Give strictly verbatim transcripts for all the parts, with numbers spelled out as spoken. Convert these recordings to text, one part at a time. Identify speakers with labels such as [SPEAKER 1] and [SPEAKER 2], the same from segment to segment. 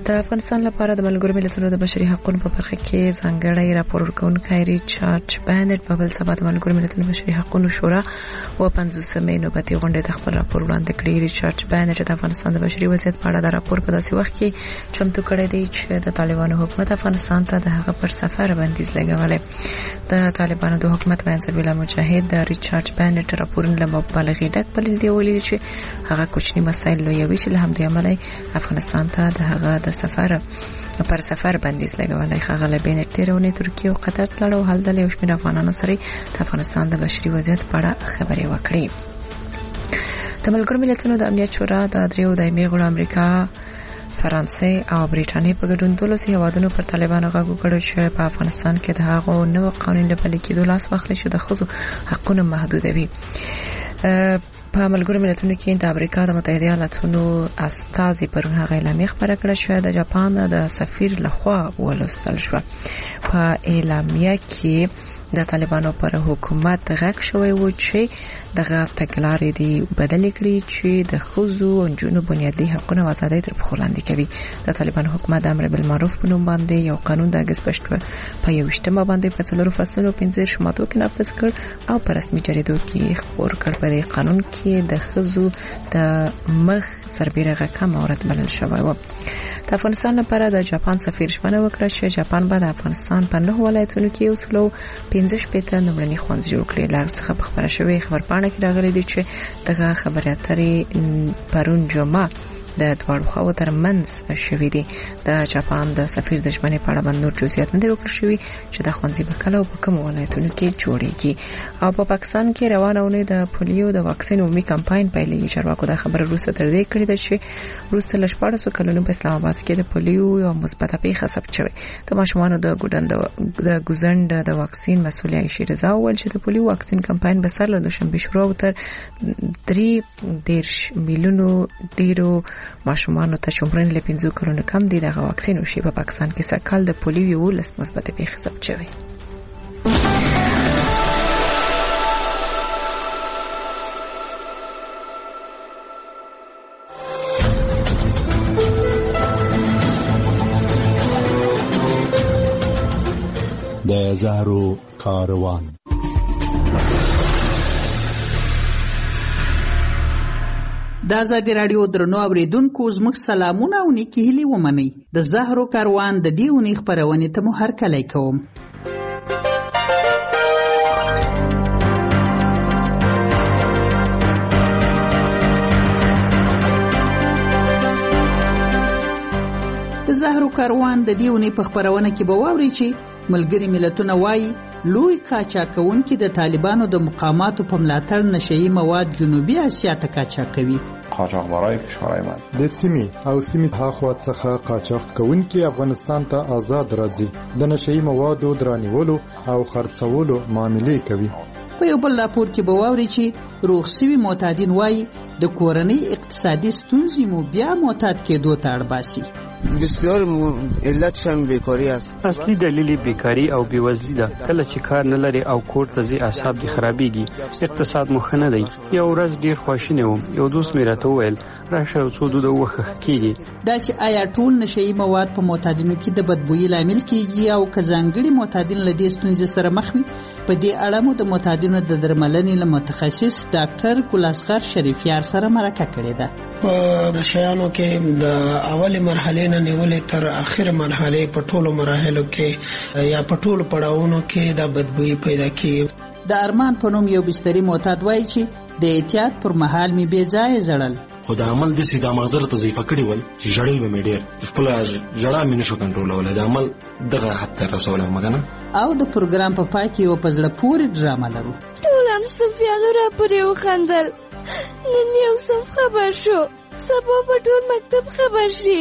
[SPEAKER 1] د افغانستان لپاره د ملګرو ملتونو د بشري حقوقو په برخه کې ځانګړی راپور ورکونکی ریچارډ بانډ په بل سبا د ملګرو ملتونو د بشري حقوقو شورا و پنځوسمې نوبتي غونډه د خپل راپور وړاندې کړی. ریچارډ بانډ د افغانستان د بشري وضعیت په اړه د راپور په داسې وخت کې چمتو کړی دی چې د طالبانو حکومت افغانستان ته د هغه پر سفر بندیز لګولې. د طالبانو د حکومت منځوي الله مجاهد د ریچارډ بانډ راپورن له مبالغې ډک بلل دی ولې چې هغه کوچني مسایل لویوي چې له همدې امله افغانستان ته د هغه د سفر پر سفر بندیز لګولای. خغل بین تیرونه ترکیه او قطر ته لړو حل د یو شمېر افغانانو سره د افغانستان د بشري وضعیت په اړه خبرې وکړې. د ملګرو ملتونو د امنیت شورا د دریو دایمي غړو امریکا، فرانسې او بریټانیې په ګډون دولسي هیوادونو پر طالبانو غږ وکړ چې په افغانستان کې د هغو نوو قوانینو په لیکې د لاس واخلي چې د ښځو حقونه محدودوي. په ملګرو ملتونو کې د امریکا د متحده ایالاتونو استازي پرون هغه اعلامیه خبره کړه چې د جاپان د سفیر لخوا ولوستل شو. په اعلامیه کې د طالبانو پر حکومت غږ شوی و چې دغه تګلارې دی بدل کړي چې د ښځو او نجونو بنیادي حقوق او آزادۍ تر پښو لاندې کوي. د طالبانو حکومت د امر بالمعروف په نوم باندې یو قانون د اگست په یوویشتمه باندې په څلورو فصلونو پنځه شماتو کې نافذ کړ او په رسمي جریدو کې خبر کړ. په دې قانون کې د ښځو د مخ سربېره کم مورد بلل شوی و. د افغانستان لپاره د جاپان سفیر ژمنه وکړه چې جاپان به د افغانستان په نهه ولایتونو کې اوسلو پنځه شپېته نمرني ښوونځي جوړ کړي. لږ څه په خبره شوی خبرپاڼه کې راغلي دي چې دغه خبري اترې پرون جمعه د دوړو خو ترمنځ شوې دي. د جاپان د سفیر د ژمنې په اړه باندې نور جزئیات نه ورکړل شوی چې د ښوونځي په کله او په کوم ولایتونو کې جوړیږي. او په پاکستان کې روانه ونه د پولیو د واکسین عمومي کمپاین پیلېږي. چارواکو دا خبره روسه تر دې کړې ده چې روسه له شپاړسو کلونو په اسلام آباد کې د پولیو یو مثبته پیښه ثبت شوې. د ماشومانو د ګډند د ګوزند د واکسین مسؤل عائشې رضا وویل چې د پولیو واکسین کمپاین به سره له دوشنبه شروع تر درې دېرش میلیونو ډیرو ماشومانو ته شمرن له پنځو کلونو کم دي دغه واکسین وشي. په پاکستان کې سکهال د پولیو یو لس مثبت پیښه ثبت شوې.
[SPEAKER 2] د زهرو کاروان
[SPEAKER 3] د آزادي رادیو درنو اوریدونکو زموږ سلامونه او نیکی هیلې ومنئ. د زهرو کاروان د دې اونۍ خپرونې ته مو هرکلی کوم. د زهرو کاروان د دې اونۍ په خپرونه کې به واورئ چې ملګري ملتونه وایي لوی قاچاقونکي د طالبانو د مقاماتو په ملاتړ نشئی مواد جنوبي اسیا ته قاچاق کوي.
[SPEAKER 4] قاچاقبرای کشورهای من
[SPEAKER 5] د سیمې او سیمې هاخوا څخه قاچاق کوونکي افغانستان ته آزاد راځي، د نشئی موادو درانیولو او خرڅولو معاملې کوي.
[SPEAKER 3] په یو بل راپور کې به واورئ چې روغ شوي معتادین وایي د کورنۍ اقتصادي ستونزې مو بیا معتاد کېدو ته اړ باسي.
[SPEAKER 6] بسیار علتش هم بیکاری است.
[SPEAKER 7] اصلي دلیل بیکاری او بیوزلی ده. کله چې کار نه لري او کور ته ځي اعصاب دي خرابېږي. اقتصاد مخ نه دی. یو ورځ ډیر خواشینی وم. یو دوست مې راته وویل راشه او څو دوده وخه کېږي.
[SPEAKER 3] دا چې آیا ټول نشئی مواد په معتادینو کې د بدبویي لامل کېږي او که ځانګړي معتادین له دې ستونزې سره مخ وي؟ په دې اړه مو د معتادینو د درملنې له متخصص ډاکټر ګلاسغر شریفیار سره مرکه کړې ده.
[SPEAKER 8] په نشیانو کې د اول مرحله نه نیولې تر اخر مرحله په ټولو مراحلو کې یا په ټولو پړاوونو کې د بدبویي پیدا کیږي.
[SPEAKER 3] د ارمان په نوم یو بستري معتاد وایي چې د احتیاط پر مهال می بے ځای زړل.
[SPEAKER 9] خو د عمل د سیده مغزره ته ضعیفه کړی ول چې جړل به مې ډېر خپل جړه مې نشو کنټرولولای. د عمل دغه حد ته رسولم مګنه.
[SPEAKER 3] او د پروګرام په پای کې یو پزړه پورې ډرامه لرو.
[SPEAKER 10] ټول هم صفیانو را پورې وخندل. نن یو صف خبر شو، سبا په ټول مکتب خبر شي.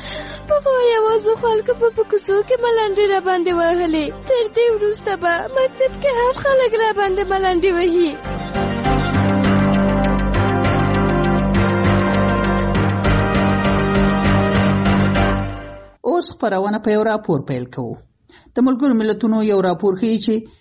[SPEAKER 10] په یوازو خلکو په کوڅو کې ملنډې را باندې وهلې. تر دې وروسته به مکتب کې هم خلک را باندې ملنډې وهي.
[SPEAKER 3] اوس خبرونه په یو راپور پیل کوو. د ملګرو ملتونو یو راپور ښیي چې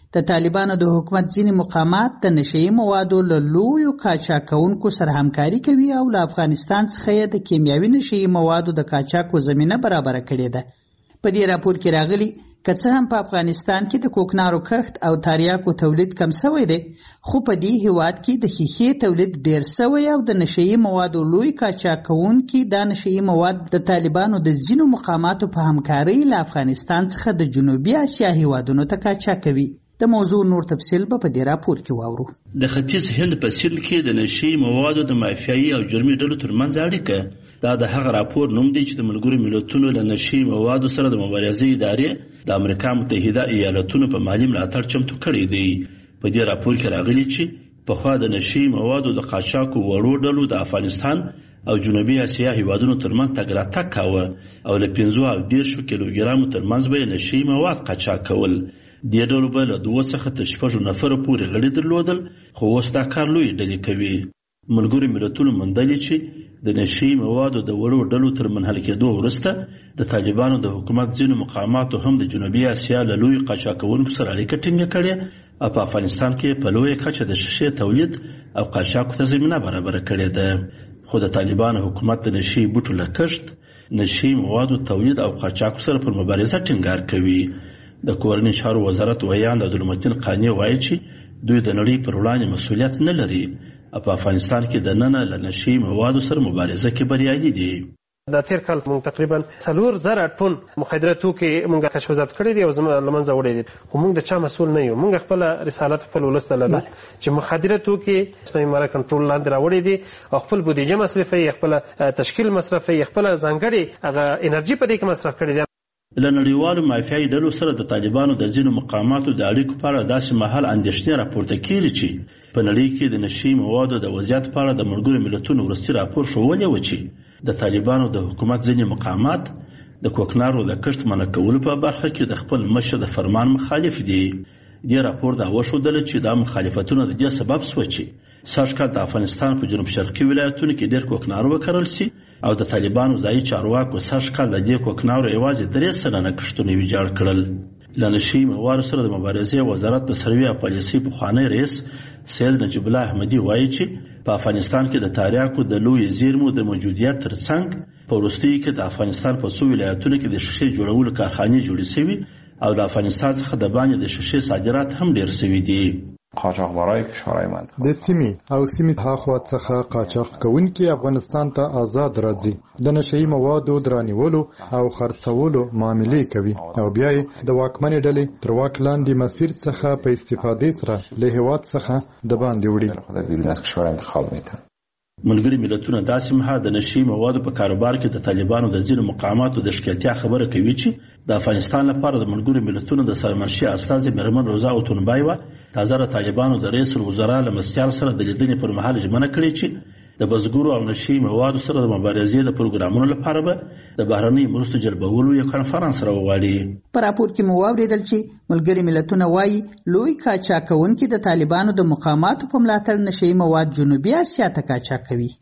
[SPEAKER 3] د طالبانو د حکومت ځینې مقامات د نشهیي موادو له لویو قاچاقونکو سره همکاري کوي او له افغانستان څخه یې د کیمیاوي نشهیي موادو د قاچاقو زمینه برابره کړې ده. په دې راپور کې راغلي که څه هم په افغانستان کې د کوکنارو کښت او تریاکو تولید کم شوی دی، خو په دې هیواد کې د ښیښې تولید ډیر شوی او د نشهیي موادو لوی قاچاقونکي دا نشهیي مواد د طالبانو د ځینو مقاماتو په همکارۍ له افغانستان څخه د جنوبي اسیا هیوادونو ته قاچاق کوي. د موضوع نور تفصیل به په دې راپور کې واورو.
[SPEAKER 11] د ختیځ هند په سیند کې د نشهیي موادو د مافیایي او جرمي ډلو ترمنځ اړیکه دا د هغه راپور نوم دی چې د ملګرو ملتونو له نشهیي موادو سره د مبارزې ادارې د امریکا متحده ایالاتونو په مالي ملاتړ چمتو کړی دی. په دې راپور کې راغلي چې پخوا د نشهیي موادو د قاچاقو وړو ډلو د افغانستان او جنوبي اسیا هیوادونو ترمنځ تګ راتګ کاوه او له پنځو او دېرشو کیلوګرامو ترمنځ به یې نشهیي مواد قاچاق کول. دې ډلو به له دوه څخه تر شپږو نفرو پورې غړي درلودل، خو اوس دا کار لویې ډلې کوي. ملګرو ملتونو موندلي چې د نشهیي موادو د وړو ډلو تر منحل کېدو وروسته د طالبانو د حکومت ځینو مقاماتو هم د جنوبي اسیا له لویو قاچاقونکو سره اړیکه ټینګه کړې او په افغانستان کې په لویه کچه د شیشې تولید او قاچاقو ته زمینه برابره کړې ده. خو د طالبانو حکومت د نشهیي بوټو له کښت، نشهیي موادو تولید او قاچاقو سره پر مبارزه ټینګار کوي. د کورني چارو وزارت ویاند عبدالمتین قانی وایي چې دوی د نړۍ پر وړاندې مسؤلیت نه لري او په افغانستان کې د ننه له نشهیي موادو سره مبارزه کې بریالي دي.
[SPEAKER 12] د تیر کال موږ تقریبا څلور زره ټن مخدره توکي موږ کشف کړي دي او زموږ له منځه وړي دي، خو موږ د چا مسؤل نه یو. موږ خپل رسالت خپل ولس ته لرو چې مخدره توکي اسلامي امارت کنټرول لاندې راوړي دي او خپل بودیجه مصرفي، خپل تشکیل مصرفي، خپل ځانګړي هغه انرژي په دې کې مصرف کړي دي.
[SPEAKER 11] له نړیوالو مافیایي ډلو سره د طالبانو د ځینو مقاماتو د اړیکو په اړه داسې مهال اندېښنې راپورته کېږي چې په نړۍ کې د نشهیي موادو د وضعیت په اړه د ملګرو ملتونو وروستي راپور ښوولی و چې د طالبانو د حکومت ځینې مقامات د کوکنارو د کښت منع کولو په برخه کې د خپل مشر د فرمان مخالف دي. دې راپور دا وښودله چې دا مخالفتونه د دې سبب شوه چې سږ کال د افغانستان په جنوب شرقي ولایتونو کې ډېر کوکنارو وکرل سي او د طالبانو ځایي چارواکو سږ کال د دې کوکنارو یوازې درې سلنه کښتونه ویجاړ کړل. له نشهیي موادو سره د مبارزې وزارت د سروې او پالیسۍ پخوانی رئیس سید نجیب الله احمدي وایي چې په افغانستان کې د تریاکو د لویې زیرمو د موجودیت ترڅنګ په وروستیو کې د افغانستان په څو ولایتونو کې د شیشې جوړولو کارخانې جوړې شوي او د افغانستان څخه د باندې د شیشې صادرات هم ډېر شوي دي.
[SPEAKER 4] قاچاقبرای کشورهای منطقه
[SPEAKER 5] د سیمې او سیمې هاخوا څخه قاچاق کوونکي افغانستان ته آزاد راځي، د نشهیي موادو درانیولو او خرڅولو معاملې کوي او بیا یې د واکمنې ډلې تر واک لاندې مسیر څخه په استفادې سره له هېواد څخه د باندې وړي.
[SPEAKER 4] بیرون از کشور انتخاب میتن.
[SPEAKER 11] ملګري ملتونه داسې مهال د نشهیي موادو په کاروبار کې د طالبانو د ځینو مقاماتو د ښکېلتیا خبره کوي چې د افغانستان لپاره د ملګرو ملتونو د سرمنشي استازي میرمن روزا اوتونبایوا تازه د طالبانو د رئیس الوزرا له مرستیال سره د لیدنې پر مهال ژمنه کړې چې د بزګرو او نشهیي موادو سره د مبارزې د پروګرامونو لپاره به د بهرنیو مرستو جلبولو یو کنفرانس راوغواړي.
[SPEAKER 3] په راپور کې مو واورېدل چې ملګري ملتونه وایي لوی قاچاق کوونکي د طالبانو د مقاماتو په ملاتړ نشهیي مواد جنوبي اسیا ته قاچاق کوي.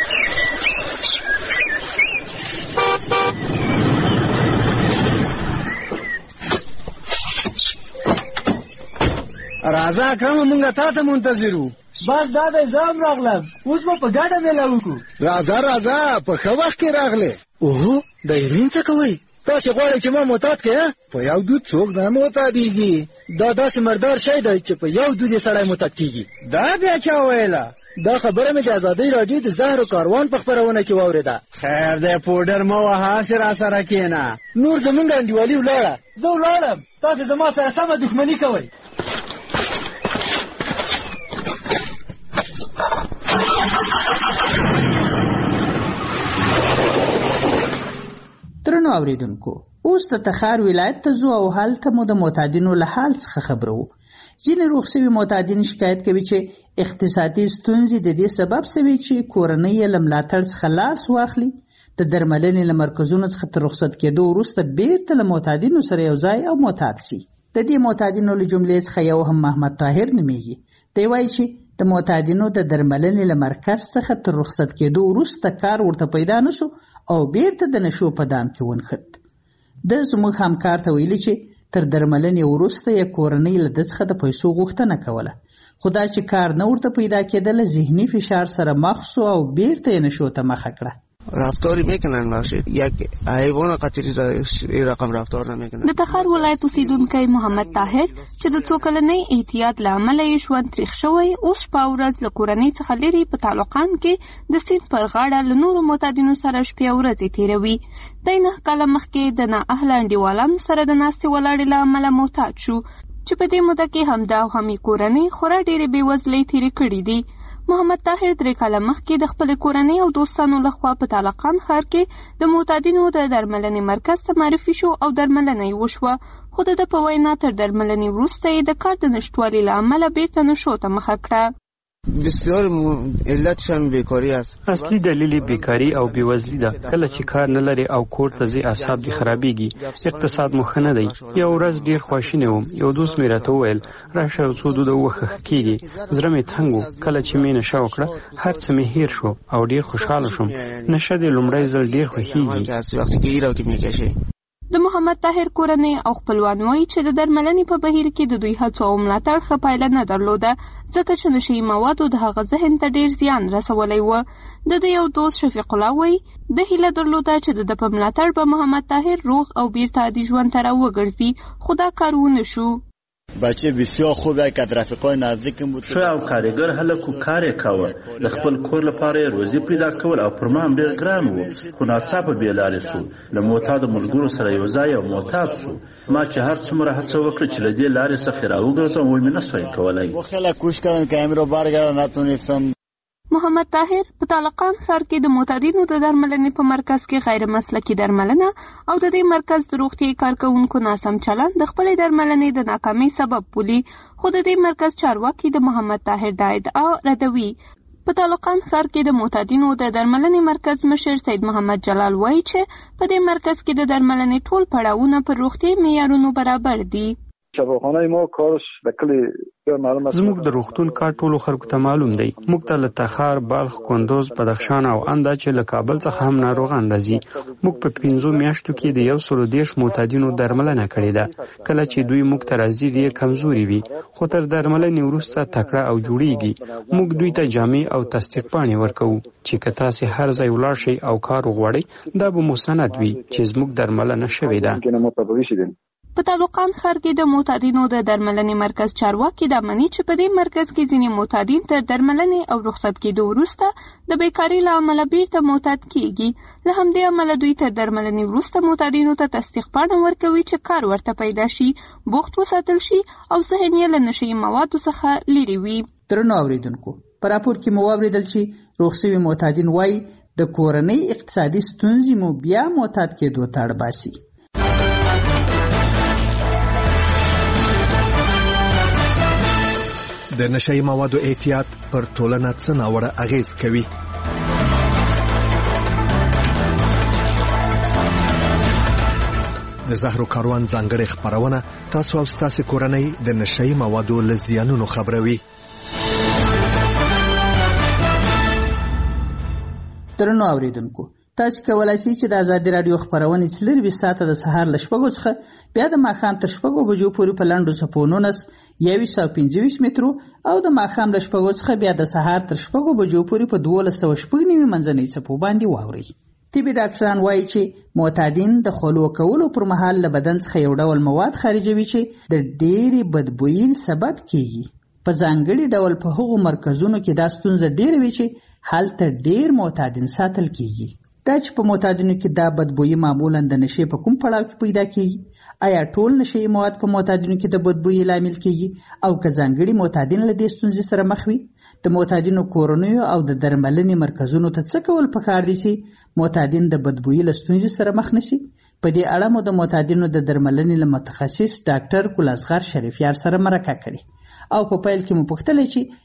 [SPEAKER 13] راځه اکرم مونږه تا ته منتظرو.
[SPEAKER 14] بس دا د ځام راغلم، اوس به په ګډه میله وکړو.
[SPEAKER 13] راځه راځه په ښه وخت کې راغلې. اوهو د ایرین څه کوئ؟ تاسې غواړئ چې ما معتاد کړې؟ په یو دود څوک نه معتادېږي. دا داسې مردار شی دی چې په یو دود یې سړی معتاد کېږي.
[SPEAKER 14] دا بیا چا ویله؟
[SPEAKER 13] دا خبره مې د ازادۍ راډیو د زهرو کاروان په خپرونه کې واورېده.
[SPEAKER 14] خیر دی پوډر مه وهه، هسې راسره کښېنه.
[SPEAKER 13] نور زمونږ انډیوالي ولاړه.
[SPEAKER 14] زه ولاړم، تاسې زما سره سمه دښمني کوئ.
[SPEAKER 3] درنو اوریدونکو، اوس د تخار ولایت ته ځو او هلته مو د معتادینو له حال څخه خبرو. ځینې روغ شوي معتادین شکایت کوي چې اقتصادي ستونزې د دې سبب شوي چې کورنۍ یې له ملاتړ څخه لاس واخلي، د درملنې له مرکزونو څخه تر رخصت کېدو وروسته بیرته له معتادینو سره یو ځای او معتاد سي. د دې معتادینو له جملې څخه یو هم محمد طاهر نومیږي. دی وایي چې د معتادینو د درملنې له مرکز څخه تر رخصت کېدو وروسته کار ورته پیدا نشو او بیرته د نشو په دام کې ونښت. د زموږ همکار ته ویلي چې تر درملنې وروسته یې کورنۍ له ده څخه د پیسو غوښتنه کوله، خو دا چې کار نه ورته پیدا کېدله ذهني فشار سره مخ شو او بیرته یې نشو ته مخه کړه.
[SPEAKER 6] رفتاری میکنن باشید یک حیوان قتلی رقم رفتار نمیکنن.
[SPEAKER 15] د تخار ولایت اوسیدونکی محمد طاهر چې د څو کلنۍ احتیاط له امله یې ژوند تریخ شوی، اوس شپه او ورځ له کورنۍ څخه لرې په تعلقان کې د سیند پر غاړه له نورو معتادینو سره شپې او ورځې تېروي. دی نهه کاله مخکې د نااهله انډیوالانو سره د ناستې ولاړې له امله معتاد شو چې په دې موده کې همدا او همې کورنۍ خورا ډېرې بېوزلۍ تېرې کړي دي. محمد طاهر درې کاله مخکې د خپلې کورنۍ او دوستانو لخوا په تالقان ښار کې د معتادینو د درملنې مرکز ته معرفي شو او درملنه یې وشوه، خو د ده په وینا تر درملنې وروسته یې د کار د نشتوالي له امله بیرته نشو ته مخه کړه.
[SPEAKER 6] بسیار علتش هم بیکاری است.
[SPEAKER 7] اصلي دلیل بیکاری او بیوزلی ده. کله چې کار نه لري او کور ته ځي اعصاب دې خرابېږي، اقتصاد مو ښه نه دی. یو ورځ ډېر خواشینی وم، یو دوست مې راته وویل راشه یو څو دوده ووښه کېږي. زړه مې تنګ و. کله چې مې نشه وکړه هر څه مې هیر شو او ډېر خوشحاله شوم. نشه دې لومړی ځل ډېر خوښېږي.
[SPEAKER 15] د محمد طاهر کورنۍ او خپلوان وایي چې د درملنې په بهیر کې د دوی هڅو او ملاتړ ښه پایله نه درلوده، ځکه چې نشهیي موادو د هغه ذهن ته ډېر زیان رسولی و. د ده یو دوست شفیق الله وایي د هیله درلوده چې د ده په ملاتړ به محمد طاهر روغ او بیرته عادي ژوند ته راوګرځي، خو دا کار ونه شو.
[SPEAKER 16] بچه بسیار خوبه که از رفیقای نزدیکم بود.
[SPEAKER 11] ښه او کارګر هلک و، کار یې کاوه. د خپل کور لپاره یې روزي پیدا کول او پر ما هم ډېر ګران و، خو ناڅاپه بې لارې سو. له معتادو ملګرو سره یو ځای او معتاد سو. ما چې هر څومره هڅه وکړه چې له دې لارې څخه راوګرځم وایي مې نه سوای کولی.
[SPEAKER 16] خیلی کوشش کردم که امروز برگردم نتونستم.
[SPEAKER 15] محمد طاهر په تالقان ښار کې د معتادینو د درملنې په مرکز کې غیر مسلکي درملنه او د دې مرکز د روغتیايي کارکوونکو ناسم چلند د خپلې درملنې د ناکامۍ سبب بولي، خو د دې مرکز چارواکي د محمد طاهر دا ادعا ردوي. په تالقان ښار کې د معتادینو د درملنې مرکز مشر سید محمد جلال وایي چې په دې مرکز کې د درملنې ټول پړاوونه پر روغتیايي معیارونو برابر دي.
[SPEAKER 17] شفاخانه ما کارش د کلی
[SPEAKER 7] زموږ د روغتون کار ټولو خلکو ته معلوم دی. موږ ته له تخار، بلخ، کندوز، بدخشان او اندا چې له کابل څخه هم ناروغان راځي. موږ په پنځو میاشتو کې د یو سلو دېرش معتادینو درملنه کړې ده. کله چې دوی موږ ته راځي ډېر کمزوري وي، خو تر درملنې وروسته تکړه او جوړیږي. موږ دوی ته جامې او تصدیق پاڼې ورکوو چې که تاسې هر ځای ولاړ شئ او کار وغواړئ دا به مو سند وي چې زموږ درملنه شوې ده.
[SPEAKER 15] په تالقان ښار کې د معتادینو د درملنې مرکز چارواکي دا مني چې په دې مرکز کې ځینې معتادین تر درملنې او رخصت کېدو وروسته د بیکارۍ له امله بیرته معتاد کېږي. له همدې امله دوی تر درملنې وروسته معتادینو ته تصدیق پاڼه ورکوي چې کار ورته پیدا شي، بوخت وساتل شي او ذهن یې له نشهیي موادو څخه لرې وي.
[SPEAKER 3] درنو اوریدونکو، په راپور کې مو واورېدل چې روغ شوي معتادین وایي د کورنۍ اقتصادي ستونزې مو بیا معتاد کېدو ته اړ باسي.
[SPEAKER 18] د نشهیي موادو احتیاط پر ټولنه څه ناوړه اغېز کوي؟ د زهرو کاروان ځانګړې خپرونه تاسو او ستاسو کورنۍ د نشهیي موادو له زیانونو خبروي.
[SPEAKER 3] درنو اوریدونکو، تاسو کولای شئ چې د ازادي رادیو خبرونه څلور ساعته د سهار له شپږو څخه بیا د ماښام تر شپږو بجو پورې په لنډو څپو نولس یویشت سوه پنځه ویشت مترو او د ماښام له شپږو څخه بیا د سهار تر شپږو بجو پورې په دولس سوه شپږ نوي منځنۍ څپو باندې واورئ. طبي ډاکټران وایي چې معتادین د خولو کولو پر مهال له بدن څخه یو ډول مواد خارجوي چې د ډېرې بدبویي سبب کیږي. په ځانګړي ډول په هغو مرکزونو کې دا ستونزه ډېره وي چې هلته ډېر معتادین ساتل کیږي. دا چې په معتادینو کې دا بدبویي معمولا د نشې په کوم پړاو کې پیدا کیږي؟ آیا ټول نشهیي مواد په معتادینو کې د بدبویي لامل کیږي او که ځانګړي معتادین له دې ستونزې سره مخ وي؟ د معتادینو کورنیو او د درملنې مرکزونو ته څه کول پکار دي چې معتادین د بدبویي له ستونزې سره مخ نشي؟ په دې اړه مو د معتادینو د درملنې له متخصص ډاکټر ګل اصغر شریفیار سره مرکه کړې او په پیل کې مو پوښتلې چې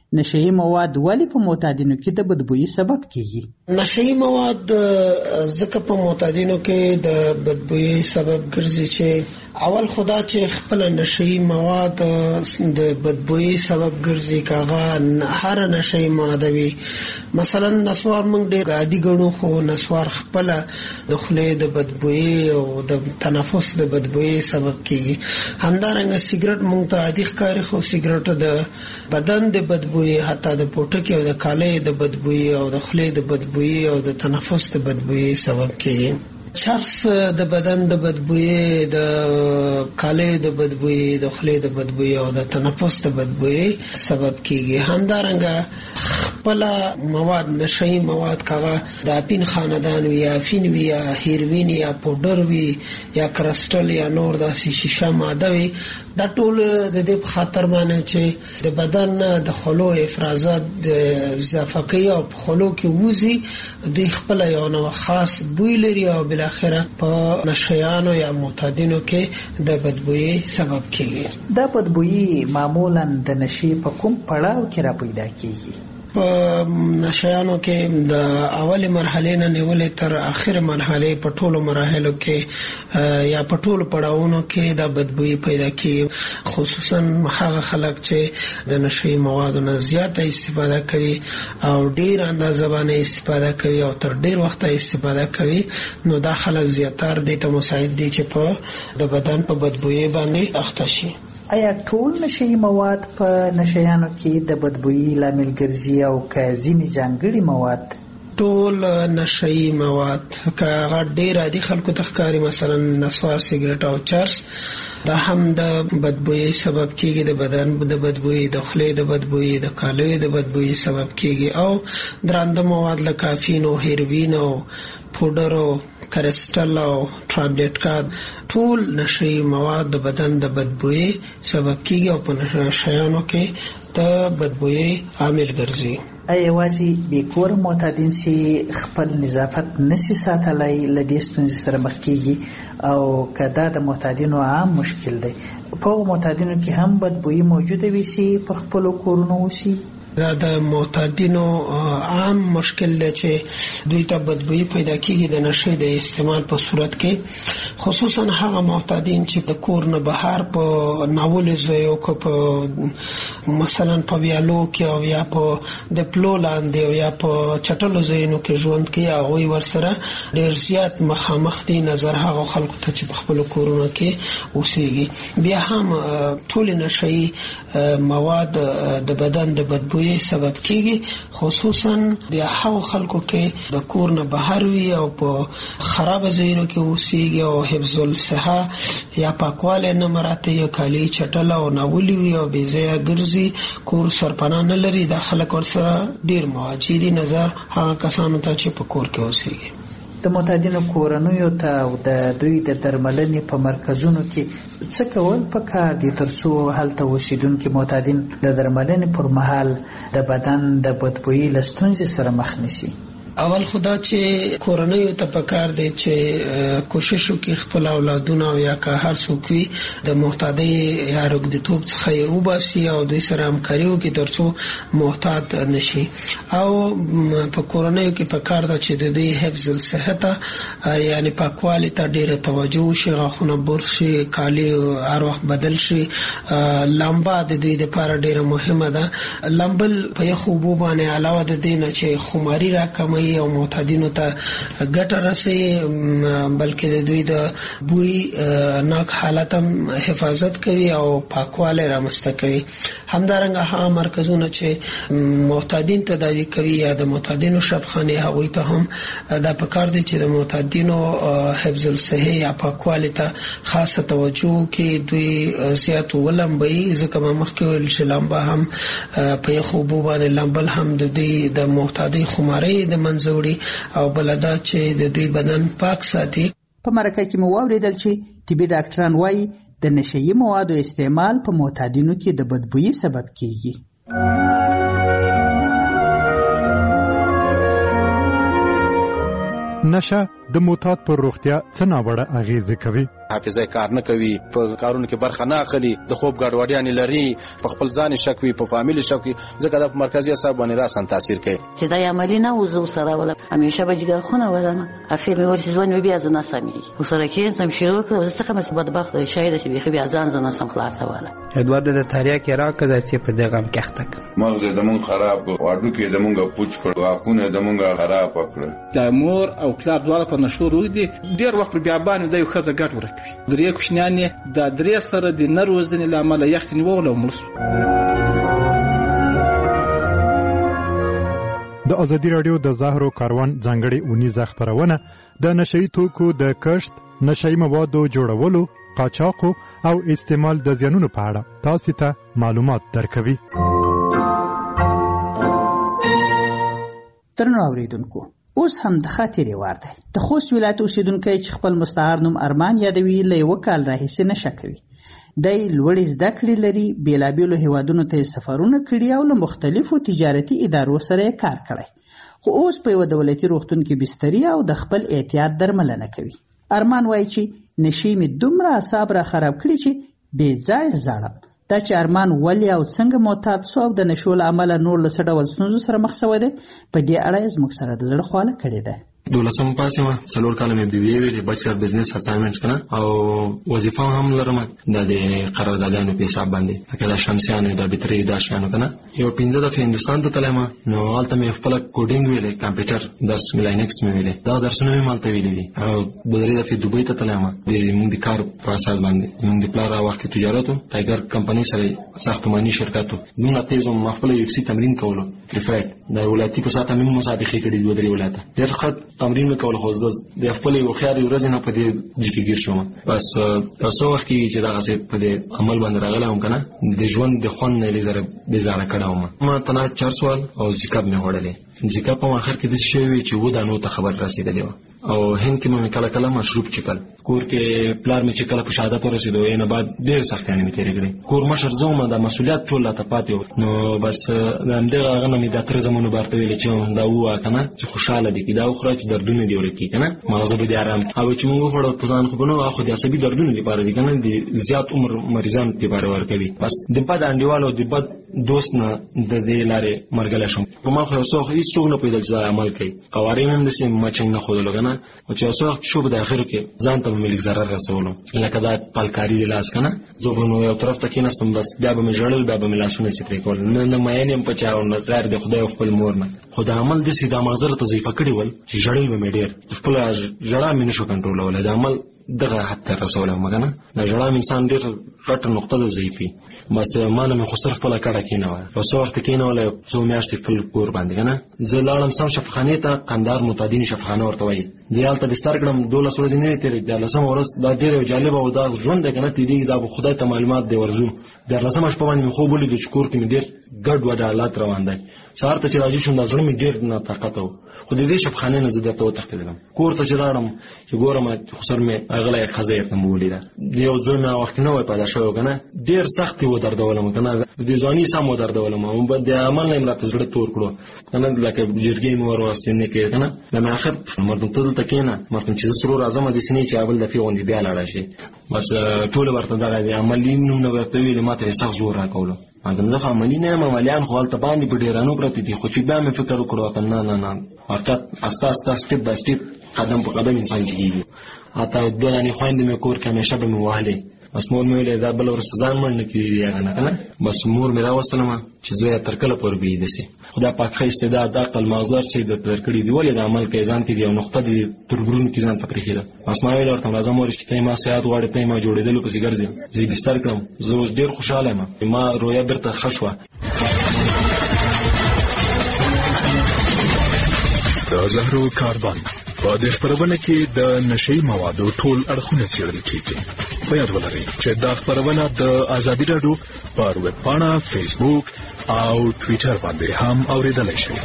[SPEAKER 3] نشهي مواد ولې په معتادینو کې د بدبویي سبب کیږي؟
[SPEAKER 8] نشهي مواد ځکه په معتادینو کې د بدبویي سبب ګرځي چې اول خدا چې خپل نشهي مواد د بدبویي سبب ګرځي، کاغه هر نشهي ماده وي. مثلا نسوار موږ ډېر عادي ګڼو، خو نسوار خپل د خولې د بدبویي او د تنفس د بدبویي سبب کیږي. همدارنګه سیګریټ موږ ته عادي ښکاري، خو سیګریټ د بدن د بدبویي، حتی د پوټکي او د کالۍ د بدبویي او د خولې د بدبویي او د تنفس د بدبویي سبب کیږي. چرس د بدن د بدبویي، د کالۍ د بدبویي، د خولې د بدبویي او د تنفس د بدبویي سبب کیږي. همدارنګه خپل مواد نشهي مواد کاغه د اپین خاندان وي، افین وي، یا هیروین یا پودر وي، یا کرسټل یا نور داسې شیشه ماده وي، دا ټول د دې په خاطر باندې چې د بدن د خولو افرازات اضافه کوي او په خولو کې وځي، دوی خپل یو نوع خاص بوی لري او بالاخره په نشهیانو یا معتادینو کې د بدبویي سبب کیږي.
[SPEAKER 3] دا بدبویي معمولا د نشي په کوم پړاو کې را پیدا کیږي؟
[SPEAKER 8] په نشهیانو کې د اول مرحله نه نیولې تر اخر مرحله په ټولو مراحلو کې یا په ټولو پړاوونو کې د بدبویي پیدا کیږي. خصوصا هغه خلک چې د نشهي موادو نه زیاته استفاده کوي او ډیر اندازه باندې استفاده کوي او تر ډیر وخت استفاده کوي، نو دا خلک زیاتره د ته مساعد دي چې په د بدن په بدبویي باندې اخته شي.
[SPEAKER 3] آیا ټول نشهي مواد په نشهیانو کې د بدبویي لامل ګرځي او که ځینې ځانګړي مواد؟
[SPEAKER 8] ټول نشهي مواد که هغه ډېر عادي خلکو ته ښکاري، مثلا نسوار، سیګریټ او چرس، دا هم د بدبویي سبب کیږي، د بدن د بدبویي، د خولې د بدبویي، د کالیو د بدبویي سبب کیږي. او درانده مواد لکه افین او هیروین او پودر او کرسټل او ټابلیټ کا ټول نشهي مواد د بدن د بدبویي سبب کیږي او په نشهیانو کې د بدبویي عامل ګرځي.
[SPEAKER 3] آیا یوازې بیکور معتادین چې خپل نظافت نشي ساتلی له دې ستونزې سره مخ کیږي، او که دا د معتادینو عام مشکل دی، په هغو معتادینو کې هم بدبویي موجوده وي چې پر خپلو کورونو اوسي؟
[SPEAKER 8] دا د معتادینو عام مشکل دی چې دوی ته بدبویي پیدا کیږي د نشې د استعمال په صورت کې، خصوصا هغه معتادین چې د کور نه بهر په ناولې ځایو کې، په مثلا په ویالو کې او یا په د پلو لاندې او یا په چټلو ځایونو کې ژوند کوي، هغوی ورسره ډېر زیات مخامخ دي نظر هغو خلکو ته چې په خپلو کورونو کې اوسېږي. بیا هم ټولې نشهي مواد د بدن د بدبویي سبب کیږي، خصوصا د هغو خلکو کې د کور نه بهر وي او په خراب ځایونو کې اوسېږي او حفظ الصحه یا پاکوالی نه مراته، یا کالي چټله او ناولي وي او بې ځایه ګرځي، کور سرپناه نه لري، دا خلک ورسره ډېر مواجه دي نظر هغه کسانو ته چې په کور کې اوسېږي.
[SPEAKER 3] د معتادینو کورنیو ته او د دوی د درملنې په مرکزونو کې څه کول پکار دي ترڅو هلته اوسیدونکي معتادین د درملنې پر مهال د بدن د بدبویي له ستونزې سره مخ نشي؟
[SPEAKER 8] اول خدا چې کورنیو ته پکار دی چې کوشش وکړي خپل اولادونه او یا که هر څوک وي د معتادۍ یا رګدتوب څخه یې وباسي او دوی سره همکاري وکړي ترڅو معتاد نشي. او په کورنیو کې پکار ده چې د دوی حفظ الصحه یعنی پاکوالي ته ډېره توجه وشي، غاښونه برش شي، کالي هر وخت بدل شي. لامبا د دوی لپاره ډېره مهمه ده. لامبل په یخو اوبو باندې علاوه د دې نه چې خماري راکموي او معتادینو ته ګټه رسوي، بلکې د دوی د بوی ناک حالت هم حفاظت کوي او پاکوالی رامنځته کوي. همدارنګه هغه مرکزونه چې معتادین تداوي کوي یا د معتادینو شبخانې، هغوی ته هم دا پکار دی چې د معتادینو حفظ الصحه یا پاکوالی ته خاصه توجه وکړي، دوی زیات ولمبوي، ځکه ما مخکې ویل چې لامبا هم په یخو اوبو باندې لامبل هم د دوی د معتادۍ خمارۍ د منځوړي او بلدا چې د دوی بدن پاک ساتي.
[SPEAKER 3] په مرکه کې مو واوریدل چې طبي ډاکټران وایي د نشهیي موادو استعمال په معتادینو کې د بدبویي سبب کیږي.
[SPEAKER 5] نشه د معتاد پر روغتیا څه ناوړه اغېزې کوي.
[SPEAKER 19] حافظه کار نه کوي، په کارونو کې برخه نه اخلي، د خوب ګډوډیانې لري، په خپل ځان شک وي، په فامیل شک وي، ځکه د مرکزي اعصاب باندې راسن تاثیر کوي.
[SPEAKER 20] چې دا عملی نه وزو سره ولا همیشه به جګر خونه ولنه اخر مې ورته ځوان بیا ځنه سمي وسره کې سم شروع کړ څه کومه بدبخت شاید چې بیا بیا ځان ځنه سم خلاصه ولا
[SPEAKER 21] ادوارد د تاریخ کې راکړه چې په دغه هم کې تک
[SPEAKER 22] مغز د مون خراب واړو کې د مونږه پوچ کړ واکونه د مونږه خراب کړ.
[SPEAKER 23] د مور او پلار دواړه په نشو روي دي ډیر وخت بیا باندې د یو خزه ګټ ورکوي. درې کوشنیان د درې سره د نروزنې لامل یختنی وول او ملس.
[SPEAKER 5] د ازادي رادیو د زهرو کاروان ځانګړي اونیزه خبرونه د نشئی توکو د کښت، نشئی موادو جوړولو، قاچاقو او استعمال د زیانونو په اړه تاسو ته معلومات درکوي.
[SPEAKER 3] درنو اوریدونکو، اوس هم د خاطرې وار دی. د خوست ولایت اوسیدونکی چې خپل مستعار نوم ارمان یادوي له یو کال راهیسې نشه کوي. دی لوړې زده کړې لري، بیلابیلو هیوادونو ته سفرونه کړي او له مختلفو تجارتي ادارو سره کار کړی، خو اوس په یو دولتي روغتون کې بستري او د خپل احتیاط درملنه کوي. ارمان وایي چې نشي مې دومره اعصاب را خراب کړي چې بې ځایه ژاړم. دا چې ارمان ولې او څنګه معتاد سو او د نشو له امله نور له څه ډول ستونزو سره مخ شوی دی، په دې اړه یې زموږ سره د زړه خواله کړې ده.
[SPEAKER 9] دولسم پاس یم، څلور کاله مې بي بي اے ویلې، بچلر بزنس اساینمنټ کنه او وظیفه هم لرم د قراردادانو په حساب باندې، لکه د شمسیانو د بتري د شانو کنه. یو پنځه دفعه هندستان ته تلم، نو هلته مې خپل کوډینګ ویلې، کمپیوټر درس ملاینکس مې ویلې، دا درسونه مې مالته ویلې دي. او د درې دفعه دوبۍ ته تلم د موږ د کار په اساس باندې. موږ د پلار وخت تجارت او ټایګر کمپنی سره ساختماني شرکتو نو تیزو مخفل یو سی تمرین کولو پریفیکټ د ولایتي په ساته مې مسابقه کړې دوه درې ولایت ډېر خط تمرین وکول، خو د خپل یو خیال ورځ نه په دې ځکه ګیر شوم. بس تاسو وخت کې چې دا غسه په دې عمل باندې راغلم کنه، د ژوند د خون نه لزر به زړه کړم. ما تنا چار سوال او ذکر مې وړلې. ذکر په اخر کې د شی چې و دا نو ته خبر رسیدلې و او هند کې مې کله کله مشروب چکل کور کې پلار مې چې کله په شهادت ورسېدو یې نه بعد ډېر سختیانې مې تېرې کړې. کور مشر زوم د مسؤلیت ټول لا پاتې و، نو بس د همدغه هغه نه مې د تر زمونو بارته ویلې چې دا ووایه کنه چې خوشحاله دي، دا وخوره چې دردونه دې ورکړي کنه، مغزه به دې ارام او چې موږ وخوړو په ځان خو به نو خو د عصبي دردونه لپاره دي کنه، د زیات عمر مریضانو لپاره ورکوي. بس د بد انډیوالو د بد دوست نه د دې لارې مرګله شم. په ما خو څو هیڅ څوک نه پیدا چې عمل کوي، قوارین هم داسې مچنګ نه ښودلو کنه، او چې څو وخت شو به د اخرو کې ځان ته به مې لږ ضرر رسولو، لکه دا پلکاري د لاس کنه. زه به نو یو طرف ته کېناستم، بس بیا به مې ژړل، بیا به مې لاسونه چې پرې کول، نه نه مین یم په چا او نه غیر د خدای او خپل مور نه. خو د عمل داسې دا مغزه راته ضعیفه کړي ول چې ژړل به مې ډېر، خپله ژړا مې نه شو کنټرولولی. د عمل دغه حد ته رسولی وم کنه، د ژړا مې انسان ډېر غټه نقطه ده ضعیفي. بس ما نه مې خو صرف خپله کډه کېنوله، یو څه وخت کېنولی، څو میاشتې خپل کور باندې کنه. زه لاړم سم شفاخانې ته، قندهار متعدین شفاخانه ورته وایي. زه هلته بستر کړم، دولس ورځې نه وې تېرې، دیارلسمه ورځ دا ډېره جالبه او دا ژوند دی کنه تېرېږي، دا به خدای ته معلومات دی ورځو. دیارلسمه شپه باندې مې خوب ولیدو چې کور کې مې ډېر ګډ وډ حالات روان دی. سهار ته چې راجع شوم دا زړه مې ډېر ناطاقته و، خو د دې شفاخانې نه زه درته وتښتېدلم. کور ته چې لاړم چې ګورم خو سر مې هغله یې ښځه یې ته مې ولیده، د یو زوی مې هغه وخت نه وی پیدا شوی که نه، ډېر سخت یې ودردولم که نه، د ځواني سم ودردولم، د عمل نه یې راته زړه تور کړو که نه، لکه جرګې مې ور واستېنې کړې که نه. بیا مې آخر مردم ته دلته کښېنه، مردم چې زه سرور اعظمه داسې نه چې بل دفعې غوندې بیا لاړه شي. بس ټولې ورته دغه د عملي نوم نه ورته ویلې، ما ته یې سخت زور راکولو. مردم زه خو عملي نه یم، عملیان خو هلته باندې په ډېرانو پرتې دي، خو چې بیا مې فکر وکړو ورته نه نه نه حقیقت استه استه سټپ بای سټپ قدم په قدم انسان کېږي. حتی دوه دانې خویندې مې کور کې همیشه به مې وهلې، بس مور مې ویلې دا بله ورسته ځان مړ نه کېږي هغه نه که نه. بس مور مې راوستلمه چې زویه تر کله پورې به یې داسې خدا پاک ښه استعداد عقل مغزدار چې درته درکړي دي، ولې د عمل کوې ځان کې دي یو نقطه دي تر ګرونو کې ځان ته پرېښې ده. بس ما ویلې ورته راځه مورې چې ته یې ما صحت غواړې، ته یې ما جوړېدلو پسې ګرځې، زه یې بستر کړم. زه اوس ډېر خوشحاله یم، ما رویه بېرته ښه شوه.
[SPEAKER 2] د زهرو کاروان په دې خپرونه کې د نشئی موادو ټول اړخونه څېړل کېږي. په یاد ولرئ چې دا خپرونه د ازادي راډیو پر ویب پاڼه، فیسبوک او ټویټر باندې هم اورېدلی شئ.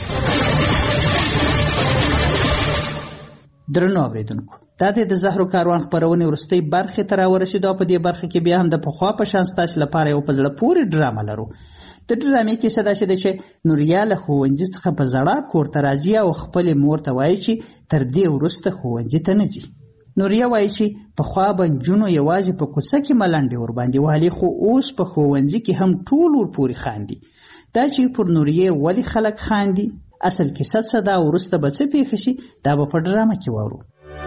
[SPEAKER 3] درنو اوریدونکو، دا د زهرو کاروان خپرونې وروستۍ برخې ته راورسېدو او په دې برخه کې بیا هم د پخوا په شان ستاسو لپاره یو په زړه پورې ډرامه لرو. د ډرامې کیسه داسې ده چې نوریا له ښوونځي څخه په زړه کور ته راځي او خپلې مور ته وایي چې تر دې وروسته ښوونځي ته نه ځي. نوریا وایي چې پخوا به نجونو یوازې په کوڅه کې ملنډې ورباندې وهلې، خو اوس په ښوونځي کې هم ټول ورپورې خاندي. دا چې پر نوریې ولې خلک خاندي، اصل کیسه څه ده او وروسته به څه پېښه شي، دا به په ډرامه کې واورو.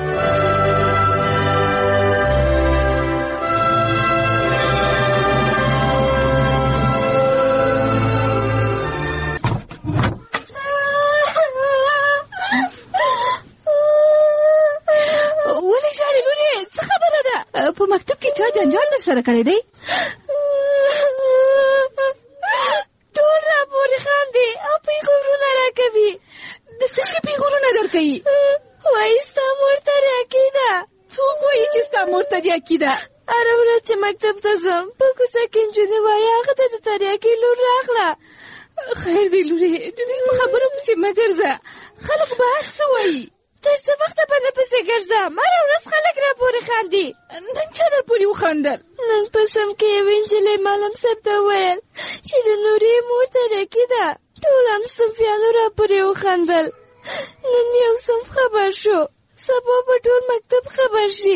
[SPEAKER 1] په مکتب کې چا جنجال در سره کړی دی؟
[SPEAKER 10] ټول راپورې خاندي او پیغورونه راکوي.
[SPEAKER 1] د څه شي پیغورونه درکوي؟
[SPEAKER 10] وایي ستا مور تریاکې ده.
[SPEAKER 1] څوک وایي چې ستا مور تریاکې ده؟
[SPEAKER 10] هره ورځ چې مکتب ته ځم په کوڅه کې نجونې وایي هغه ته د تریاکې لور راغله.
[SPEAKER 1] خیر دی لورې، د دوی په خبرو پسې مه ګرځه، خلک به هر څه وایي.
[SPEAKER 10] تر څه وخته به نه پسې ګرځه؟ هره ورځ خلک راپورې خاندي.
[SPEAKER 1] نن چا در پورې وخندل؟
[SPEAKER 10] نن په سم کې یوې نجلۍ معلم صاحب ته وویل چې د نورې مور تریاکې ده. ټول هم صنفیانو راپورې وخندل. نن یو صنف خبر شو، سبا به ټول مکتب خبر شي.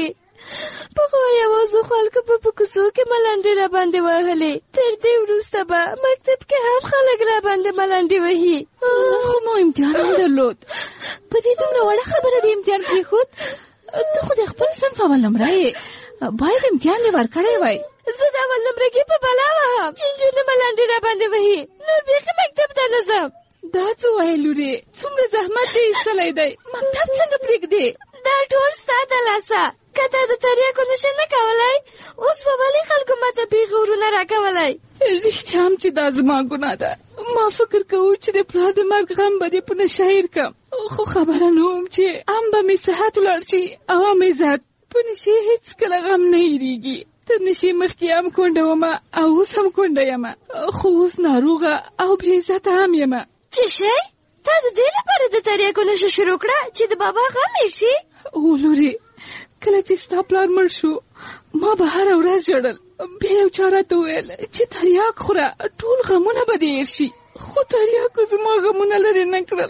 [SPEAKER 10] پخوا یوازې خلکو به په کوڅو کې ملنډې راباندې وهلې، تر دې وروسته به مکتب کې هم خلک راباندې ملنډې وهي.
[SPEAKER 1] خو ما امتحان هم درلود. په دې دومره وړه خبره د امتحان پرېښود؟ ته خو د خپل صنف اول نمره یې، باید امتحان یې ورکړی وای.
[SPEAKER 10] زه د اول نمرګي په بلا وهم چې نجونې ملنډې راباندې وهي، نور بیخي مکتب ته نه ځم.
[SPEAKER 1] دا څه وایې لورې؟ څومره زحمت دې ایستلی دی، مکتب څنګه پرېږدې؟
[SPEAKER 10] دا ټول ستا د لاسه. که تا د تریاکو نشې نه کولی، اوس به ولې خلکو ماته پیغورونه راکولی؟
[SPEAKER 1] رښتیا هم چې دا زما ګناه ده. ما فکر کوو چې د پلار د مرګ غم به دې په نشه هېر کړم، خو خبره نه وم چې هم به مې صحت ولاړ شي او هم عزت. په نشې هېڅکله غم نه هېرېږي. تر نشې مخکې هم کونډه ومه او اوس هم کونډه یمه، خو اوس ناروغه او بې عزته هم یمه.
[SPEAKER 10] چې شی؟ تا د دې لپاره د تریاکو نشه شروع کړه چې د بابا غم هېر شي؟
[SPEAKER 1] او لورې، کله چې ستا پلار مړ شو ما به هره ورځ ژړل. بیا یو چا راته وویل چې تریاک خوره ټول غمونه به دې هېر شي، خو تریاکو زما غمونه لرې نه کړل،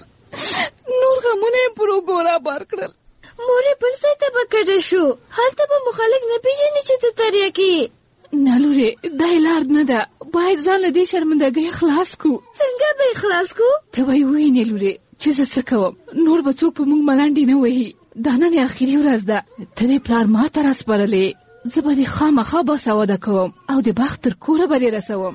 [SPEAKER 1] نور غمونه یې پر اوږو رابار کړل.
[SPEAKER 10] مور یې بل ځای ته به کډه شو، هلته به مو خلک نه پېژني چې ته تریاکې یې.
[SPEAKER 1] نه لورې، دا یې لار نه ده، باید ځان له دې شرمندګۍ خلاص کړو.
[SPEAKER 10] څنګه به یې خلاص کړو؟
[SPEAKER 1] ته به یې ووینې لورې چې زه څه کوم، نور به څوک په موږ ملنډې نه وهي. دا نن اخري ورځ ده، ته دې پلار ما ته راسپارلې، زه به دې خامخا باسواده کوم او د بخت تر کوره به دې رسوم.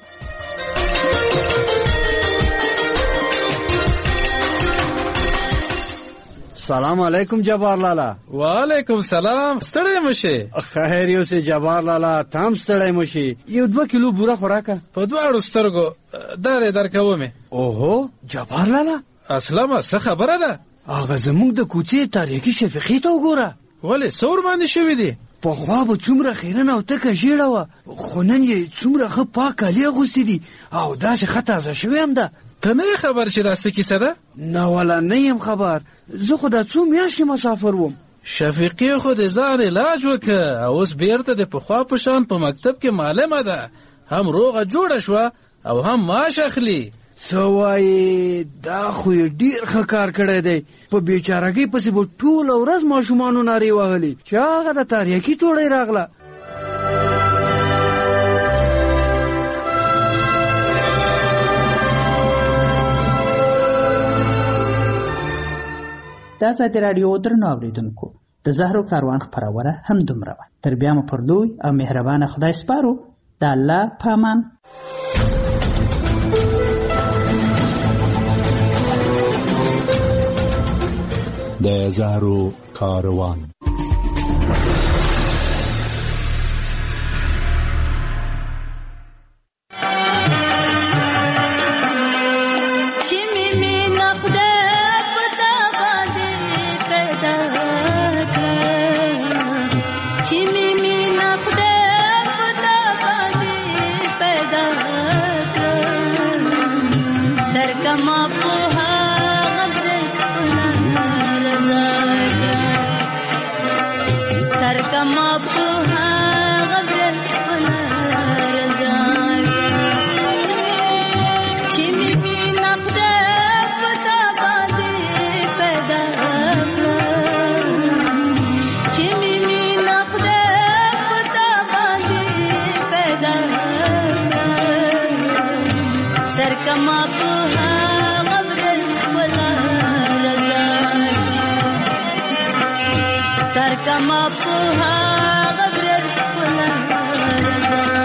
[SPEAKER 12] سلام علیکم جبار لالا.
[SPEAKER 24] وعلیکم سلام. ستړی مشه؟
[SPEAKER 12] خیر یو سه جبار لالا، تام ستړی مشه. یو دوه کیلو بوره خوراکه
[SPEAKER 24] په دواړو سترګو درې درکومې.
[SPEAKER 12] اوهو جبار لالا،
[SPEAKER 24] اسلامه څه خبره ده؟
[SPEAKER 12] هغه زموږ د کوڅې تاریخي شفیقې ته وګوره.
[SPEAKER 24] ولې څور باندې شوي دي؟
[SPEAKER 12] پخوا به څومره خیرنه او تکه ژیړه وه، خو نن یې څومره ښه پاک کالي اغوستي دي او داسې ښه تازه شوې هم ده.
[SPEAKER 24] ته نه یې خبر چې دا څه کیسه ده؟
[SPEAKER 12] نه والا نه یم خبر، زه خو دا څو میاشتې مسافر وم.
[SPEAKER 24] شفیقې خو د ځان علاج وکړه او اوس بیرته د پخوا په شان په مکتب کې معلمه ده، هم روغه جوړه شوه او هم معاش اخلي.
[SPEAKER 12] څه وایې؟ دا خو یې ډېر ښه کار کړی دی. په بېچارګۍ پسې به ټوله ورځ ماشومانو نارې وهلې چې هغه د تریاکي توړۍ راغله.
[SPEAKER 3] د ازادي راډیو درنو اورېدونکو، د زهرو کاروان خپرونه هم دومره وه. تر بیا مو پر لوی او مهربانه خدای سپارو. د الله په امان.
[SPEAKER 2] د زهرو کاروان.
[SPEAKER 4] هغه ورځ خپله رضا ترکما په هغه ورځ خپله رضا